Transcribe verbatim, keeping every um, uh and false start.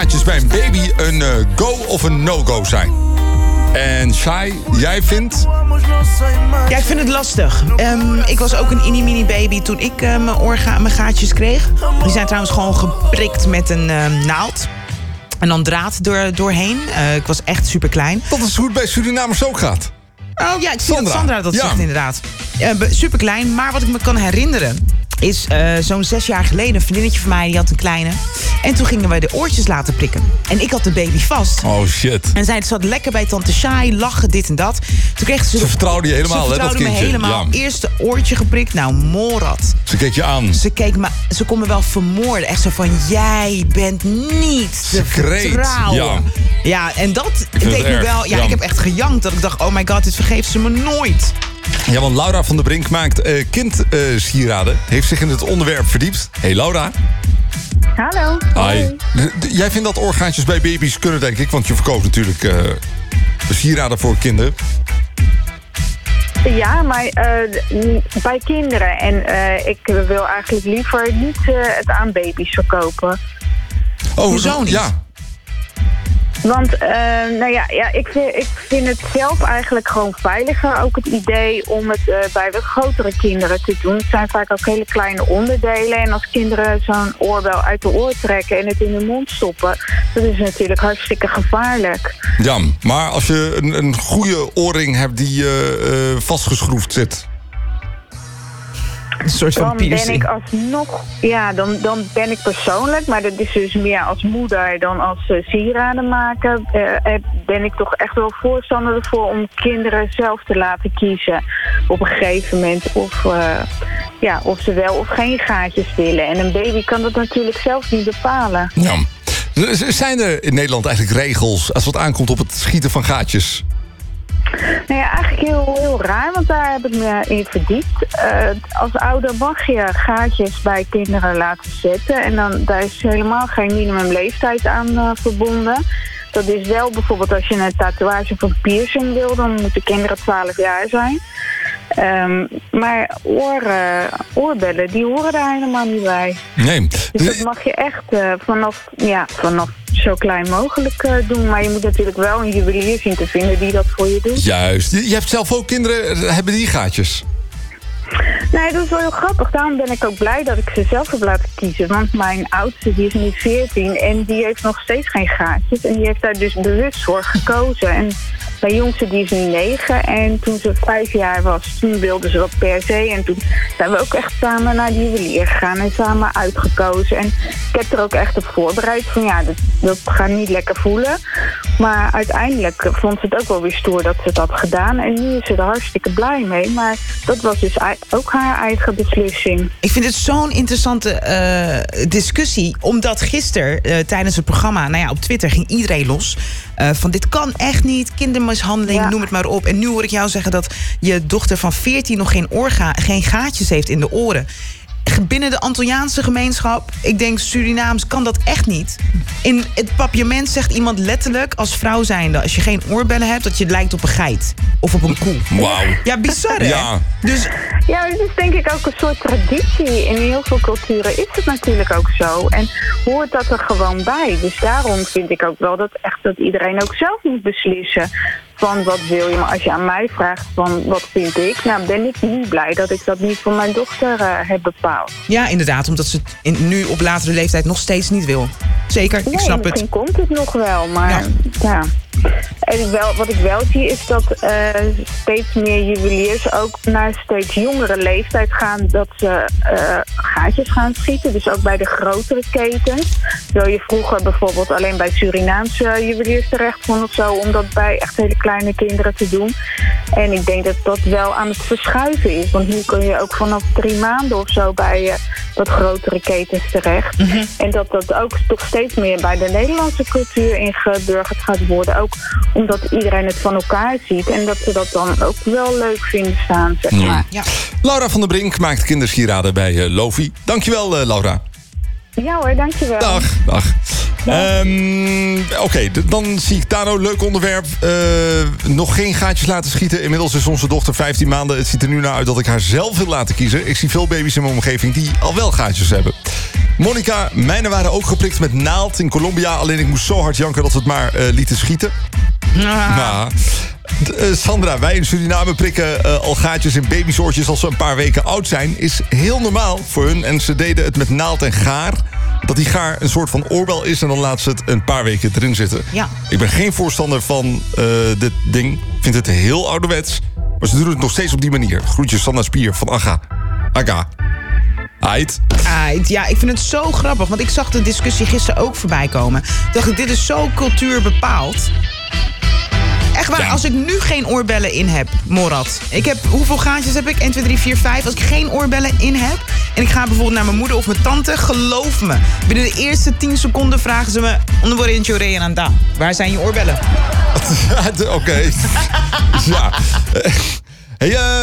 oorgaatjes bij een baby een uh, go of een no-go zijn. En Shai, jij vindt... Ja, ik vind het lastig. Um, ik was ook een mini-mini baby toen ik uh, mijn, orga- mijn gaatjes kreeg. Die zijn trouwens gewoon geprikt met een uh, naald. En dan draad door, doorheen. Uh, ik was echt super klein. Dat is hoe het bij Surinamers ook gaat. Oh ja, ik zie Sandra. dat Sandra dat Ja. zegt inderdaad. Uh, super klein, maar wat ik me kan herinneren... is uh, zo'n zes jaar geleden een vriendinnetje van mij... die had een kleine. En toen gingen we de oortjes laten prikken. En ik had de baby vast. Oh shit. En zij zat lekker bij tante Shai, lachen, dit en dat. Toen kreeg ze... Ze vertrouwde je helemaal, ze hè, dat vertrouwde kindje. me helemaal. Ja. Eerste oortje geprikt, nou, morat. Ze keek je aan. Ze keek me, ze kon me wel vermoorden. Echt zo van, jij bent niet te Secreet, vertrouwen. ja. Ja, en dat vind deed het me erg, wel... Ja, ja. ik heb echt gejankt. Dat ik dacht, oh my god, dit vergeeft ze me nooit. Ja, want Laura van der Brink maakt uh, kindsieraden. Uh, heeft zich in het onderwerp verdiept. Hey Laura. Hallo. Hi. D- d- jij vindt dat orgaatjes bij baby's kunnen, denk ik. Want je verkoopt natuurlijk uh, de sieraden voor kinderen. Ja, maar uh, bij kinderen. En uh, ik wil eigenlijk liever niet uh, het aan baby's verkopen. Oh, hoezo niet? Ja. Want, uh, nou ja, ja ik, vind, ik vind het zelf eigenlijk gewoon veiliger. Ook het idee om het uh, bij wat grotere kinderen te doen. Het zijn vaak ook hele kleine onderdelen. En als kinderen zo'n oorbel uit de oor trekken en het in hun mond stoppen... dat is natuurlijk hartstikke gevaarlijk. Ja, maar als je een, een goede oorring hebt die uh, uh, vastgeschroefd zit... Een soort van Dan ben piercing. ik alsnog... Ja, dan, dan ben ik persoonlijk... maar dat is dus meer als moeder dan als uh, sieraden maken... Uh, ben ik toch echt wel voorstander ervoor... om kinderen zelf te laten kiezen... op een gegeven moment of, uh, ja, of ze wel of geen gaatjes willen. En een baby kan dat natuurlijk zelf niet bepalen. Ja. Zijn er in Nederland eigenlijk regels als het aankomt op het schieten van gaatjes? Nou ja, eigenlijk heel, heel raar, want daar heb ik me in verdiept. Uh, als ouder mag je gaatjes bij kinderen laten zetten. En dan, daar is helemaal geen minimumleeftijd aan uh, verbonden. Dat is wel bijvoorbeeld als je een tatoeage of een piercing wil... dan moeten kinderen twaalf jaar zijn. Um, maar oren, oorbellen, die horen daar helemaal niet bij. Nee. Dus dat mag je echt uh, vanaf, ja, vanaf zo klein mogelijk uh, doen. Maar je moet natuurlijk wel een juwelier zien te vinden die dat voor je doet. Juist. Je hebt zelf ook kinderen, hebben die gaatjes? Nee, dat is wel heel grappig. Daarom ben ik ook blij dat ik ze zelf heb laten kiezen. Want mijn oudste die is nu veertien en die heeft nog steeds geen gaatjes. En die heeft daar dus bewust voor gekozen. En mijn jongste die is nu negen. En toen ze vijf jaar was, toen wilde ze dat per se. En toen zijn we ook echt samen naar de juwelier gegaan en samen uitgekozen. En ik heb er ook echt op voorbereid van ja, dat, dat gaat niet lekker voelen. Maar uiteindelijk vond ze het ook wel weer stoer dat ze het had gedaan. En nu is ze er hartstikke blij mee. Maar dat was dus ook haar eigen beslissing. Ik vind het zo'n interessante uh, discussie. Omdat gisteren uh, tijdens het programma... nou ja, op Twitter ging iedereen los. Uh, van dit kan echt niet. Kindermishandeling, ja. Noem het maar op. En nu hoor ik jou zeggen dat je dochter van veertien... nog geen, oorga- geen gaatjes heeft in de oren. Binnen de Antilliaanse gemeenschap, ik denk Surinaams, kan dat echt niet. In het papiament zegt iemand letterlijk als vrouw zijnde... als je geen oorbellen hebt, dat je lijkt op een geit. Of op een koe. Wauw. Ja, bizar hè? Ja. Dus... ja, het is denk ik ook een soort traditie. In heel veel culturen is het natuurlijk ook zo. En hoort dat er gewoon bij. Dus daarom vind ik ook wel dat, echt dat iedereen ook zelf moet beslissen... van wat wil je, maar als je aan mij vraagt van wat vind ik... nou ben ik niet blij dat ik dat niet voor mijn dochter uh, heb bepaald. Ja, inderdaad, omdat ze het in, nu op latere leeftijd nog steeds niet wil. Zeker, nee, ik snap misschien het. komt het nog wel, maar ja... ja. En wel, wat ik wel zie is dat uh, steeds meer juweliers ook naar steeds jongere leeftijd gaan... dat ze uh, gaatjes gaan schieten, dus ook bij de grotere ketens. Terwijl je vroeger bijvoorbeeld alleen bij Surinaamse juweliers terecht vond of zo... om dat bij echt hele kleine kinderen te doen. En ik denk dat dat wel aan het verschuiven is. Want nu kun je ook vanaf drie maanden of zo bij uh, wat grotere ketens terecht. Mm-hmm. En dat dat ook toch steeds meer bij de Nederlandse cultuur ingeburgerd gaat worden... Ook omdat iedereen het van elkaar ziet. En dat ze dat dan ook wel leuk vinden staan, zeg maar. Ja. Laura van der Brink maakt kindersieraden bij uh, Lofi. Dankjewel, uh, Laura. Ja hoor, dankjewel. Dag, dag. Um, Oké, okay, d- dan zie ik Tano, leuk onderwerp. Uh, nog geen gaatjes laten schieten. Inmiddels is onze dochter vijftien maanden. Het ziet er nu naar uit dat ik haar zelf wil laten kiezen. Ik zie veel baby's in mijn omgeving die al wel gaatjes hebben. Monica, mijne waren ook geprikt met naald in Colombia. Alleen ik moest zo hard janken dat we het maar uh, lieten schieten. Ah. Nou, uh, Sandra, wij in Suriname prikken uh, al gaatjes in babysoortjes als ze een paar weken oud zijn. Is heel normaal voor hun. En ze deden het met naald en gaar. Dat die gaar een soort van oorbel is en dan laat ze het een paar weken erin zitten. Ja. Ik ben geen voorstander van uh, dit ding. Ik vind het heel ouderwets. Maar ze doen het nog steeds op die manier. Groetjes, Sanna Spier van Aga. Aga. Ait. Ait. Ja, ik vind het zo grappig. Want ik zag de discussie gisteren ook voorbij komen. Ik dacht, dit is zo cultuurbepaald. Echt waar, Ja. als ik nu geen oorbellen in heb, Morad. Ik heb, hoeveel gaatjes heb ik? één, twee, drie, vier, vijf. Als ik geen oorbellen in heb en ik ga bijvoorbeeld naar mijn moeder of mijn tante, geloof me. Binnen de eerste tien seconden vragen ze me, onder worden in Chore en Anda. Waar zijn je oorbellen? Oké. Okay. Ja. Hey, uh...